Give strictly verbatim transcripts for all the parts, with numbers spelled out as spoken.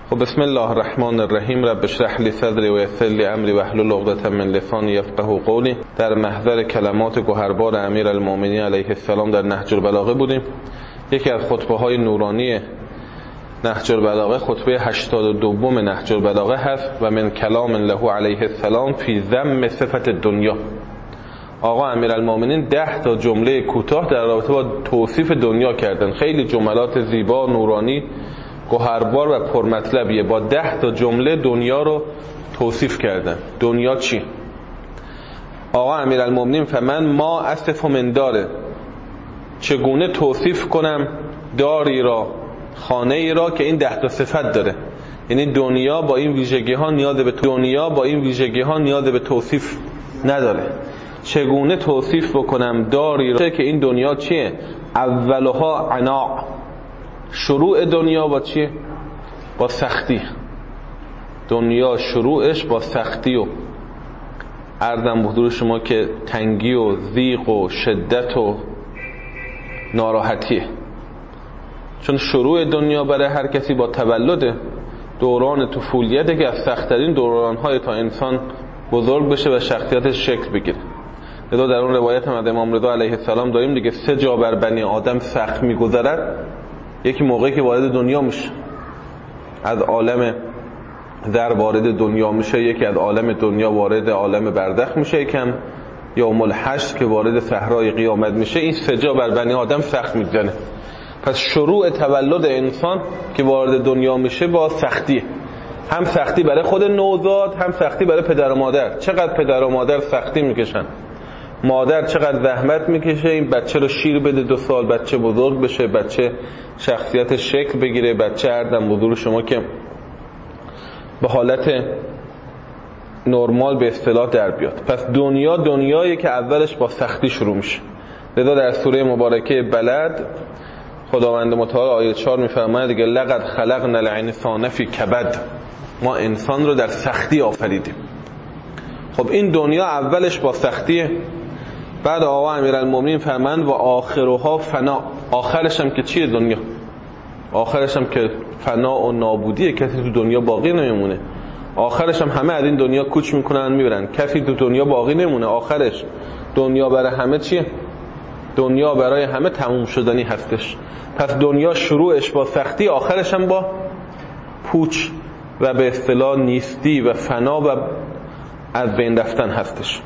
خب بسم الله الرحمن الرحیم. رب اشرح لی صدری و یسر لی امری واحلل عقدة من لسانی یفقهوا قولی. در محضر کلمات گوهربار امیرالمؤمنین علیه السلام در نهج البلاغه بودیم. یکی از خطبه های نورانی نهج البلاغه خطبه هشتاد و دو نهج البلاغه هست و من کلام له علیه السلام فی ذم صفت دنیا. آقا امیرالمؤمنین ده تا جمله کوتاه در رابطه با توصیف دنیا کردن. خیلی جملات زیبا، نورانی، گوهربار و پرمطلبیه. با ده تا جمله دنیا رو توصیف کردن. دنیا چی؟ آقا امیرالمؤمنین فمن ما اصف من داره، چگونه توصیف کنم داری را، خانه ای را که این ده تا صفت داره. یعنی دنیا با این ویژگی ها نیاز به دنیا با این ویژگی ها نیاز به توصیف نداره. چگونه توصیف بکنم داری را که این دنیا چیه؟ اولها عناع، شروع دنیا با چیه؟ با سختی. دنیا شروعش با سختی و عرضم به حضور شما که تنگی و ضیق و شدت و ناراحتیه. چون شروع دنیا برای هر کسی با تولد، دوران طفولیته که از سخت‌ترین دوران‌های تا انسان بزرگ بشه و شخصیتش شکل بگیره. لذا در اون روایت هم از امام رضا علیه السلام داریم دیگه، سه جا بر بنی آدم سخت می‌گذرد. یکی موقعی که وارد دنیا میشه، از عالم ذر وارد دنیا میشه، یکی از عالم دنیا وارد عالم برزخ میشه، یکم یوم الحشر که وارد صحرای قیامت میشه. این سه جا بر بنی آدم سخت میگذره. پس شروع تولد انسان که وارد دنیا میشه با سختی، هم سختی برای خود نوزاد، هم سختی برای پدر و مادر. چقدر پدر و مادر سختی میکشن، مادر چقدر زحمت میکشه این بچه رو شیر بده، دو سال بچه بزرگ بشه، بچه شخصیت شکل بگیره، بچه عردم بزرگ شما که به حالت نرمال به اصطلاح در بیاد. پس دنیا دنیایی که اولش با سختی شروع میشه. لذا در سوره مبارکه بلد خداوند متعال آیه چهار میفرماید دیگه، لقد خلقنا الانسان فی کبد، ما انسان رو در سختی آفریدیم. خب این دنیا اولش با سختیه. بعد آقا امیرالمؤمنین فرمند و آخرها فنا، آخرش هم که چیه دنیا؟ آخرش هم که فنا و نابودیه، کسی تو دنیا باقی نمیمونه. آخرش هم همه از این دنیا کوچ میکنن میبرن، کسی تو دنیا باقی نمونه. آخرش دنیا برای همه چیه؟ دنیا برای همه تموم شدنی هستش. پس دنیا شروعش با سختی، آخرش هم با پوچ و به اصطلاح نیستی و فنا و از بین رفتن هستش.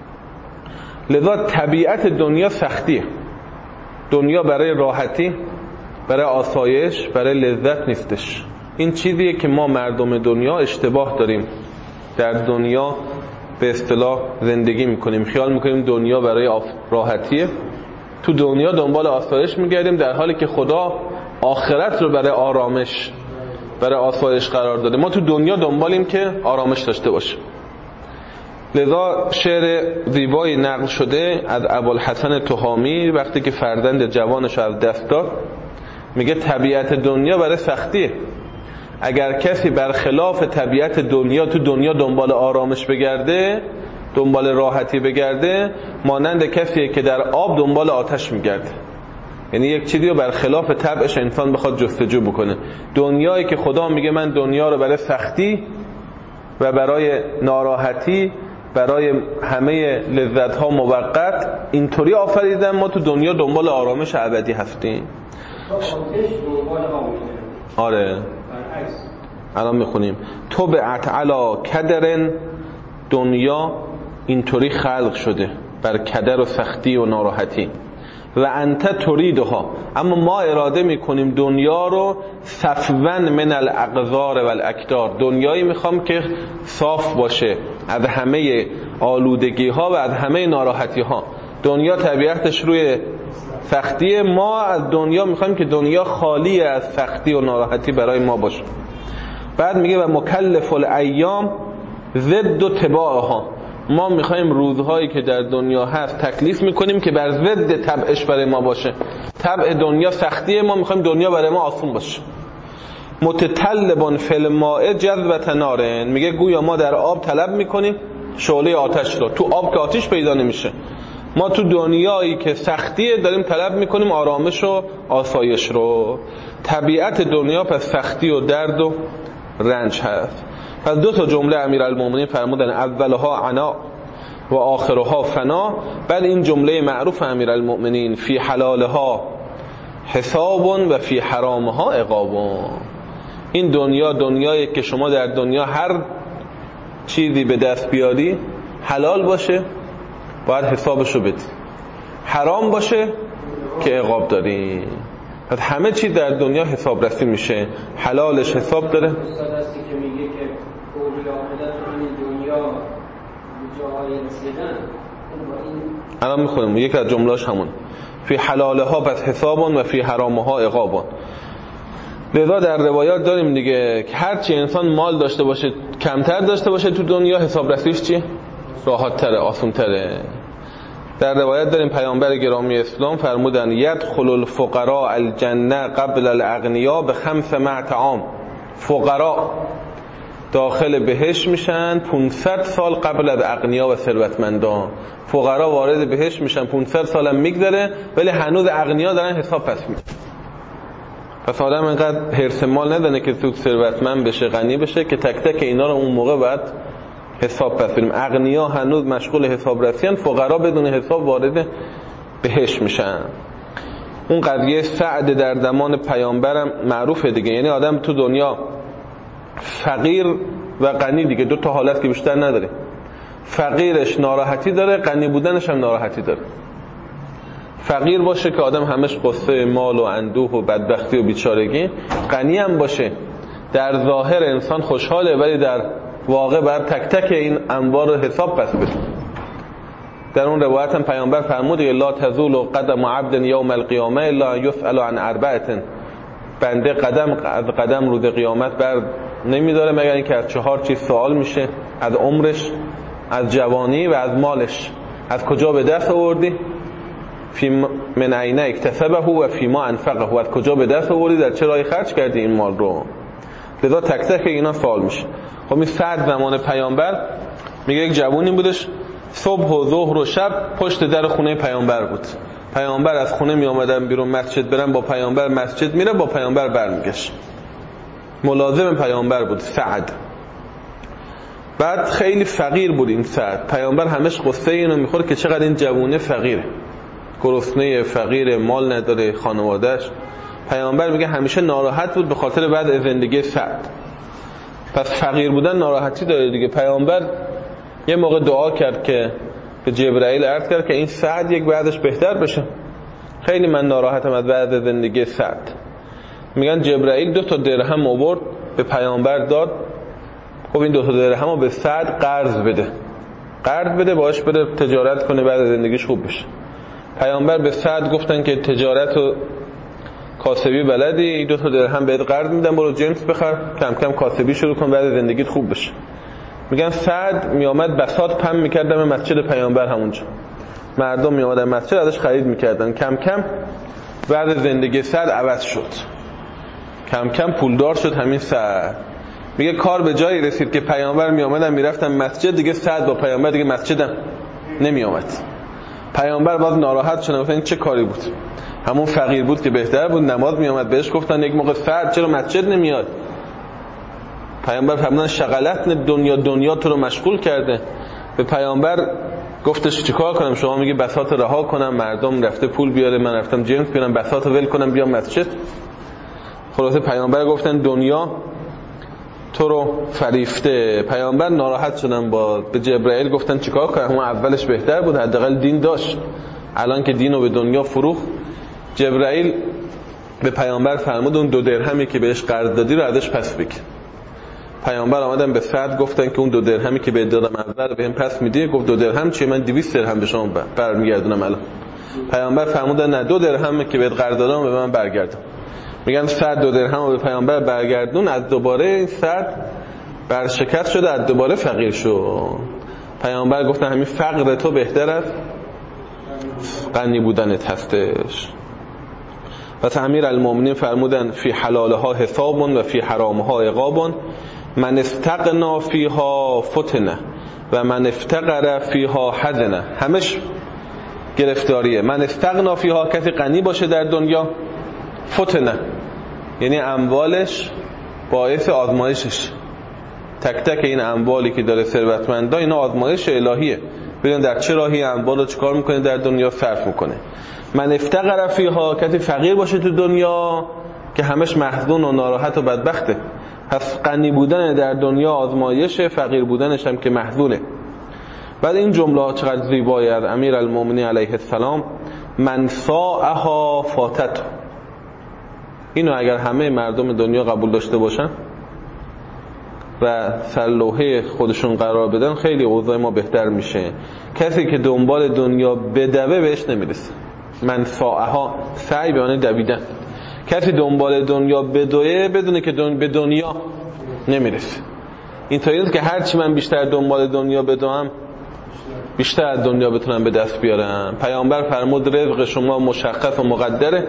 لذا طبیعت دنیا سختیه. دنیا برای راحتی، برای آسایش، برای لذت نیستش. این چیزیه که ما مردم دنیا اشتباه داریم. در دنیا به اصطلاح زندگی میکنیم، خیال میکنیم دنیا برای راحتیه، تو دنیا دنبال آسایش میگردیم، در حالی که خدا آخرت رو برای آرامش، برای آسایش قرار داده. ما تو دنیا دنبالیم که آرامش داشته باشه. لذا شعر زیبایی نقل شده از ابوالحسن تهامی وقتی که فرزند جوانش از دست داد، میگه طبیعت دنیا برای سختیه. اگر کسی برخلاف طبیعت دنیا تو دنیا دنبال آرامش بگرده، دنبال راحتی بگرده، مانند کسیه که در آب دنبال آتش میگرده. یعنی یک چیزی رو برخلاف طبعش انسان بخواد جستجو بکنه. دنیایی که خدا میگه من دنیا رو برای سختی و برای ناراحتی، برای همه لذت ها موقت اینطوری آفریدم، ما تو دنیا دنبال آرامش ابدی هستیم. آره الان میخونیم تو به علی کدرن، دنیا اینطوری خلق شده بر کدر و سختی و ناراحتی. و انت تریدها، اما ما اراده میکنیم دنیا رو صفون من الاقذار و الاکدار، دنیایی میخوام که صاف باشه از همه آلودگی ها و از همه ناراحتی ها. دنیا طبیعتش روی سختیه، ما از دنیا میخوایم که دنیا خالی از سختی و ناراحتی برای ما باشه. بعد میگه و مکلف الایام ضد و تباعها، ما میخوایم روزهایی که در دنیا هست تکلیف میکنیم که بر ضد طبعش برای ما باشه. طبع دنیا سختیه، ما میخوایم دنیا برای ما آسون باشه. متطلبون فی الماء جذبة نار، میگه گویا ما در آب طلب میکنیم شعله آتش رو، تو آب که آتش پیدا نمیشه. ما تو دنیایی که سختیه داریم طلب میکنیم آرامش و آسایش رو. طبیعت دنیا پس سختی و درد و رنج هست. پس دو تا جمله امیرالمومنین فرمودن، اولها عنا و آخرها فنا. بعد این جمله معروف امیرالمومنین، فی حلالها حساب و فی حرامها عقاب. این دنیا دنیایی که شما در دنیا هر چیزی به دست بیاری حلال باشه باید حسابشو بدی، حرام باشه که عقاب داری. پس همه چیز در دنیا حساب رسی میشه، حلالش حساب داره. استاد هستی که میگه که قول عاقبت این دنیا جاهای رسیدن، الان میخونیم یکی از جملاش همون، فی حلالها پس حسابون و فی حرامها عقابون. لذا در روایات داریم دیگه که هرچی انسان مال داشته باشه، کمتر داشته باشه تو دنیا، حساب رسیش چیه؟ راحت تره، آسون تره. در روایت داریم پیامبر گرامی اسلام فرمودن، یدخل الفقراء الجنه قبل الاغنیاء به خمس مع طعام. فقرا داخل بهشت میشن پانصد سال قبل از اغنیا و ثروتمندان. فقرا وارد بهشت میشن پانصد سالم میگذره ولی هنوز اغنیا دارن حساب پس میدن. پس آدم اینقدر حرص مال نداره که تو ثروتمند بشه، غنی بشه، که تک تک اینا رو اون موقع بعد حساب پس بدیم. اغنیا هنوز مشغول حساب رسیان، فقرا بدون حساب وارد بهشت میشن. اون قضیه سعد در زمان پیامبرم معروفه دیگه، یعنی آدم تو دنیا فقیر و غنی دیگه دو تا حالت که بیشتر نداره. فقیرش ناراحتی داره، غنی بودنش هم ناراحتی داره. فقیر باشه که آدم همش قصه مال و اندوه و بدبختی و بیچارگی، غنی هم باشه در ظاهر انسان خوشحاله ولی در واقع بر تک تک این انبار رو حساب پس بده. در اون روایت هم پیامبر فرمود لا تزول قدم عبد یوم القیامه الا یسأل عن اربعه. بنده قدم از قدم روز قیامت بر نمیداره مگر اینکه از چهار چیز سوال میشه، از عمرش، از جوانی و از مالش. از کجا به دست آوردی؟ فی من عین اکتسبه و فی ما انفقه. و از کجا به دست آوردی، در چه راهی خرج کردی این مال رو. لذا تک تک اینا سوال میشه. خب این سعد زمان پیامبر میگه یک جوونی بودش صبح و ظهر و شب پشت در خونه پیامبر بود. پیامبر از خونه می آمدن بیرون مسجد برن، با پیامبر مسجد میره، با پیامبر برمیگشت. ملازم پیامبر بود سعد. بعد خیلی فقیر بود این سعد. پیامبر همش قصه اینو میخوره که چقدر این جوونه فقیره، گرسنه، فقیر، مال نداره خانواده‌اش. پیامبر میگه همیشه ناراحت بود به خاطر بعد زندگی سعد. پس فقیر بودن ناراحتی داره دیگه. پیامبر یه موقع دعا کرد که به جبرائیل عرض کرد که این سعد یک بعدش بهتر بشه، خیلی من ناراحتم از بعد زندگی سعد. میگن جبرائیل دو تا درهم آورد به پیامبر داد، خب این دو تا درهم رو به سعد قرض بده، قرض بده باهاش بره تجارت کنه بعد زندگیش خوب بشه. پیامبر به سعد گفتن که تجارت و کاسبی بلدی، دو تا درهم بهت قرض میدم برو جنس بخر، کم کم کاسبی شروع کن بعد زندگیت خوب بشه. میگن سعد میامد بساط پم میکردم مسجد پیامبر، همونجا مردم میامدن مسجد ازش خرید میکردن. کم کم بعد زندگی سعد عوض شد، کم کم پولدار شد همین سعد. میگه کار به جایی رسید که پیامبر میامدن میرفتن مسجد، دیگه سعد با پیامبر دیگه مسجدم نمیامد. پیامبر باز ناراحت شد، گفتن این چه کاری بود؟ همون فقیر بود که بهتر بود، نماز میامد. بهش گفتن یک موقع سعد چرا مسجد نمیاد؟ پیامبر فرمودن شغلت دنیا، دنیا تو رو مشغول کرده. به پیامبر گفتش چیکار کنم؟ شما میگی بساط رها کنم، مردم رفته پول بیاره، من رفتم جنس بیارم، بساط ول کنم بیام مسجد؟ خلاصه پیامبر گفتن دنیا تو رو فریفته. پیامبر ناراحت شدن، با به جبرائیل گفتن چیکار کنم؟ اون اولش بهتر بود، حداقل دین داشت، الان که دینو به دنیا فروخت. جبرائیل به پیامبر فرمود اون دو درهمی که بهش قرض دادی رو ازش پس بگیر. پیامبر آمدن به سعد گفتن که اون دو درهمی که بهت دادم اول بهم پس میدی؟ گفت دو درهم چیه؟ من دویست درهم به شما برمیگردونم الان. پیامبر فرمودن نه، دو درهمی که بهت قرض دادم به من برگردون. میگن سعد دو درهم رو به پیامبر برگردون، از دوباره این سعد برشکست شده، از دوباره فقیر شد. پیامبر گفتن همین فقر تو بهتر از غنی بودنت هستش. پس امیرالمومنین فرمودن فی حلالها حساب و فی حرامها عقاب. من استغنا فیها فتنه و من افتقر فیها حزنه. همش گرفتاریه. من استغنا فیها، کسی غنی باشه در دنیا، فتنه یعنی اموالش باعث آزمایشش، تک تک این اموالی که داره ثروتمندا، اینا آزمایش الهیه. ببین در چه راهی اموال رو چیکار میکنه در دنیا صرف میکنه. من افتقر فیها، کسی فقیر باشه تو دنیا که همش محزون و ناراحت و بدبخته. پس غنی بودن در دنیا آزمایشه، فقیر بودنش هم که محزونه. بعد این جمله چقدر زیبایی از امیر المؤمنین علیه السلام، من ساعها فاتت. اینو اگر همه مردم دنیا قبول داشته باشن و سر لوحه خودشون قرار بدن، خیلی اوضاع ما بهتر میشه. کسی که دنبال دنیا بدوه بهش نمیرسه. من ساعها، سعی به معنی دویدن. کسی دنبال دنیا بدوه بدونه که دن... به دنیا نمیرسه. این تا اینه که هرچی من بیشتر دنبال دنیا بدوم، بیشتر از دنیا بتونم به دست بیارم. پیامبر فرمود رزق شما مشخص و مقدره،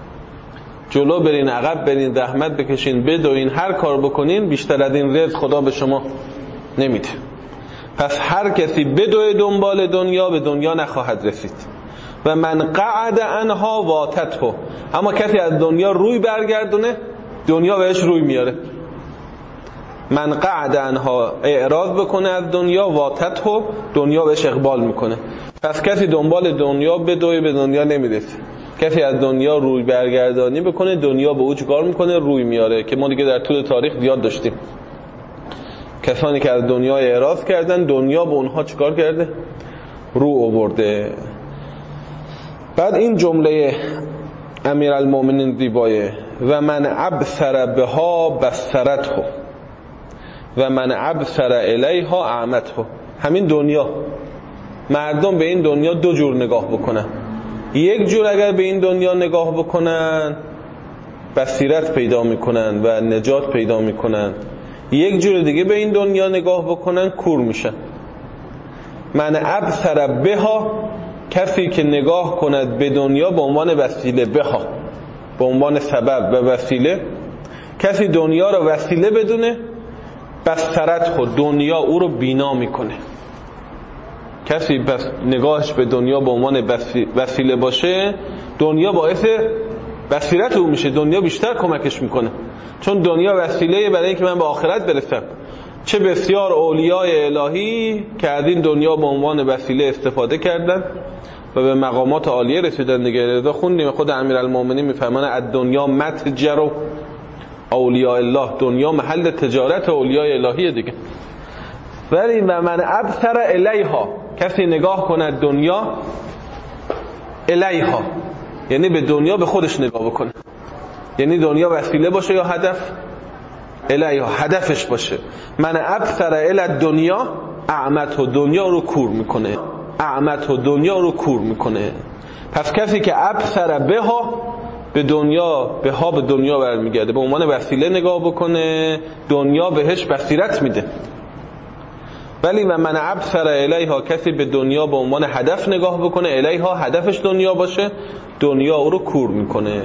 جلو برین عقب برین زحمت بکشین بدوین هر کار بکنین، بیشتر از این رزق خدا به شما نمیده. پس هر کسی بدوه دنبال دنیا به دنیا نخواهد رسید. و من قعد عنها واتته، اما کسی از دنیا روی برگردونه دنیا بهش روی میاره. من قعد عنها، اعراض بکنه از دنیا، واتته، دنیا بهش اقبال میکنه. پس کسی دنبال دنیا بدوه به دنیا نمیرسه. کسی از دنیا روی برگردانی بکنه دنیا به او چیکار میکنه؟ روی میاره، که ما دیگه در طول تاریخ زیاد داشتیم. کسانی که از دنیا اعراض کردن دنیا به اونها چیکار کرده؟ رو آورده. بعد این جمله امیرالمومنین زیبایه، و من ابصر بها بصرته و من ابصر الیها اعمته. همین دنیا، مردم به این دنیا دو جور نگاه بکنن. یک جور اگر به این دنیا نگاه بکنن بصیرت پیدا میکنن و نجات پیدا میکنن، یک جور دیگه به این دنیا نگاه بکنن کور میشن. من ابصر بها، کسی که نگاه کند به دنیا به عنوان وسیله، بها به عنوان سبب و وسیله، کسی دنیا رو وسیله بدونه، بصرت خود دنیا او رو بینا میکنه. کسی بس نگاهش به دنیا به عنوان وسیله باشه، دنیا باعث بصیرت او میشه، دنیا بیشتر کمکش میکنه، چون دنیا وسیله برای اینکه من به آخرت برسم. چه بسیار اولیای الهی که از این دنیا به عنوان وسیله استفاده کردن و به مقامات عالیه رسیدن دیگه. رضا خوندیم خود امیرالمومنین میفرمانه از دنیا متجر اولیاء الله، دنیا محل تجارت اولیای الهی دیگه. ولی و من ابصر الیها، کسی نگاه کند دنیا، الیها یعنی به دنیا به خودش نگاه بکنه، یعنی دنیا وسیله باشه یا هدف؟ الیها هدفش باشه. من ابصر الی دنیا اعمته، دنیا رو کور میکنه، اعمته دنیا رو کور میکنه. پس کسی که ابصر بها، به دنیا، بها به دنیا برمیگرده، به عنوان وسیله نگاه بکنه، دنیا بهش بصیرت میده. ولی و من ابصر الیها، کسی به دنیا به عنوان هدف نگاه بکنه، الیها هدفش دنیا باشه، دنیا او رو کور میکنه.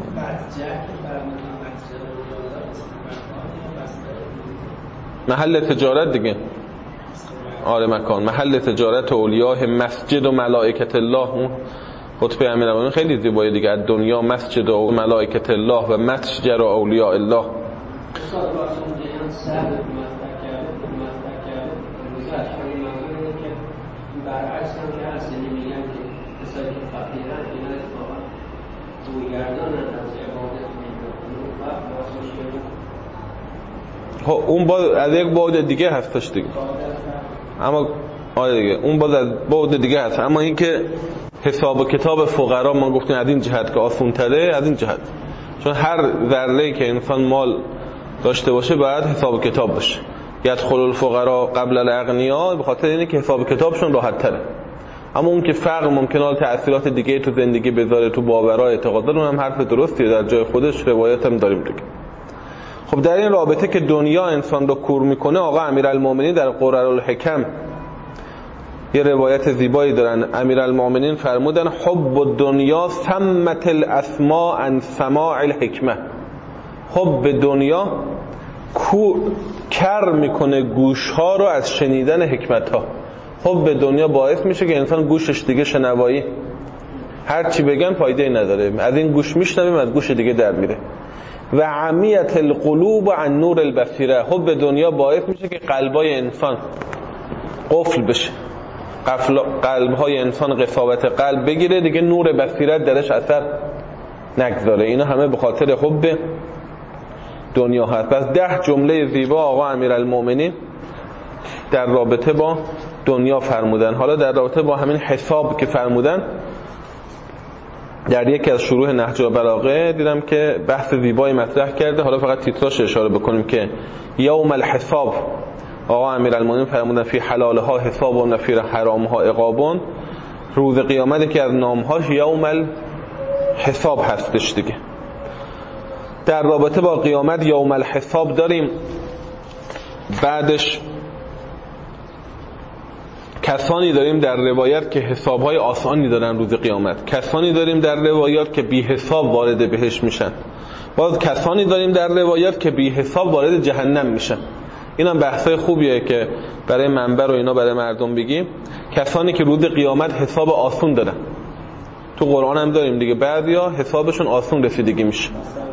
محل تجارت دیگه، آره مکان، محل تجارت اولیاء، مسجد و ملائکت الله. اون خطبه امیرالمومنین خیلی زیبایی دیگه، از دنیا مسجد و ملائکت الله و مسجد و اولیاء الله. برعکس هم که هست، یعنی میگن که کسایی که فقیرن اینا اتفاقا رویگردانن از عبادت میکنن و واسه خب اون باز از یک بعد دیگه هستش دیگه، اما آره دیگه اون باز از بعد دیگه هست. اما این که حساب و کتاب فقرا ما گفتیم از این جهت که آسون تره، از این جهت چون هر ذره‌ای که انسان مال داشته باشه باید حساب و کتاب باشه. یدخل الفقراء قبل الاغنیاء، به خاطر اینه که حساب کتابشون راحت تره. اما اون که فقر ممکنه تأثیرات دیگه تو زندگی بذاره، تو باورها، اعتقادات، اون هم حرف درستیه در جای خودش، روایت هم داریم دیگه. خب در این رابطه که دنیا انسان رو کور میکنه، آقا امیرالمومنین در قررالحکم یه روایت زیبایی دارن. امیرالمومنین فرمودن حب الدنیا سمت الاسماء عن سماع الحکمه. حب دنیا کر میکنه گوشها رو از شنیدن حکمت ها. خب به دنیا باعث میشه که انسان گوشش دیگه شنوایی، هر چی بگن فایده نداره، از این گوش میشنویم از گوش دیگه در میره. و عمیت القلوب عن نور البصیره. حب دنیا باعث میشه که قلبای انسان قفل بشه، قلبهای انسان قساوت قلب بگیره، دیگه نور بصیرت درش اثر نگذاره. اینا همه به خاطر حب دنیا هست. پس ده جمله زیبا آقا امیرالمؤمنین در رابطه با دنیا فرمودن. حالا در رابطه با همین حساب که فرمودن، در یکی از شروح نهج البلاغه دیدم که بحث زیبایی مطرح کرده. حالا فقط تیتراش اشاره بکنیم که یوم الحساب، آقا امیرالمؤمنین فرمودن فی حلالها حساب و فی حرامها عقاب. روز قیامت که از نامهاش یوم الحساب هستش دیگه. در رابطه با قیامت یوم الحساب داریم. بعدش کسانی داریم در روایت که حسابهای آسانی دارن روز قیامت، کسانی داریم در روایات که بی حساب وارد بهشت میشن، باز کسانی داریم در روایات که بی حساب وارد جهنم میشن. این هم بحثای خوبیه که برای منبر و اینا برای مردم بگیم. کسانی که روز قیامت حساب آسون دارن، تو قرآن هم داریم دیگه، بعضیا حسابشون آسون رسیدگی میشه.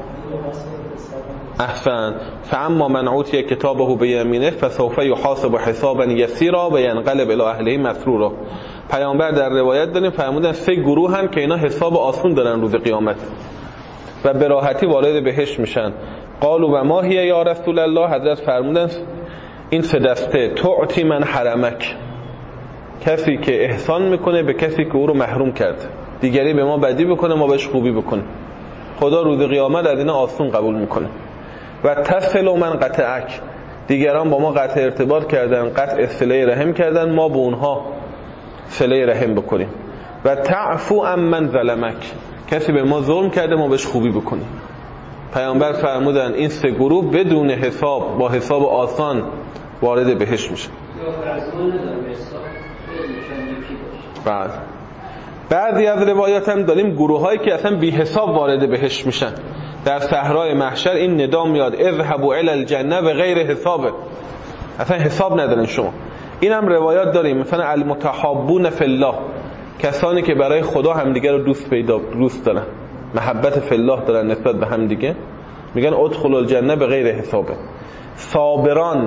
احسن. فاما من اوتی کتابه بیمینه فسوف یحاسب حسابا یسیرا و ینقلب الی اهله مسرورا. پیامبر در روایت داریم فرمودن سه گروه هم که اینا حساب آسون دارن روز قیامت و به راحتی وارد بهشت میشن. قالوا و ما هی یا رسول الله، حضرت فرمودن این سه دسته: تعطی من حرمک، کسی که احسان میکنه به کسی که او رو محروم کرده، دیگری به ما بدی بکنه ما بهش خوبی بکنه، خدا روز قیامت از اینا آسون قبول میکنه. و تصل من قطعک، دیگران با ما قطع ارتباط کردن، قطع صله رحم کردن، ما به اونها صله رحم بکنیم. و تعفو عن من ظلمک، کسی به ما ظلم کرده ما بهش خوبی بکنیم. پیامبر فرمودن این سه گروه بدون حساب، با حساب آسان وارد بهشت میشه. بعد بعضی از روایات هم داریم گروه هایی که اصلا بی حساب وارد بهشت میشن. در صحرای محشر این ندا میاد اذهبوا الی الجنه بغیر حساب، اصلا حساب ندارن شما. این هم روایات داریم، مثلا المتحابون فی الله، کسانی که برای خدا همدیگه رو دوست پیدا دوست دارن، محبت فی الله دارن نسبت به همدیگه، میگن ادخلوا الجنه بغیر حساب. صابران،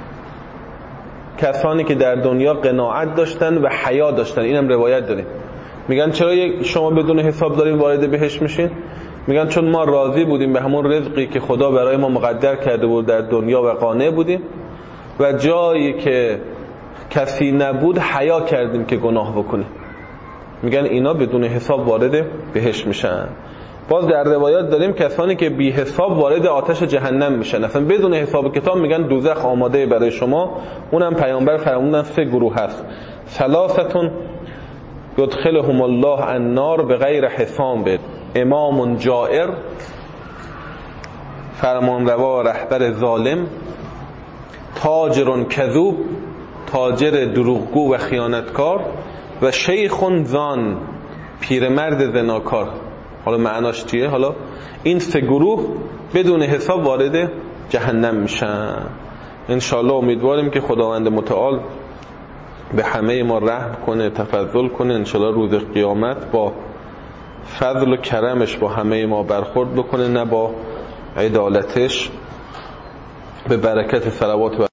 کسانی که در دنیا قناعت داشتن و حیا داشتن، اینم روایت داریم. میگن چرا شما بدون حساب دارین وارد بهشت میشین؟ میگن چون ما راضی بودیم به همون رزقی که خدا برای ما مقدر کرده بود در دنیا و قانع بودیم، و جایی که کسی نبود حیا کردیم که گناه بکنیم. میگن اینا بدون حساب وارد بهشت میشن. باز در روایات داریم کسانی که بی حساب وارد آتش جهنم میشن، اصلا بدون حساب کتاب، میگن دوزخ آماده برای شما. اونم پیامبر فرمودن سه گروه هست: ثلاثتون یدخلهم الله النار بغیر حساب، امام جائر، فرمانروا رهبر ظالم، تاجر کذوب، تاجر دروغگو و خیانتکار، و شیخ زان، پیرمرد زناکار. حالا معناش چیه؟ حالا این سه گروه بدون حساب وارد جهنم میشن. انشاءالله امیدواریم که خداوند متعال به همه ما رحم کنه، تفضل کنه، انشاءالله روز قیامت با فضل و کرمش با همه ما برخورد بکنه، نه با عدالتش، به برکت صلوات و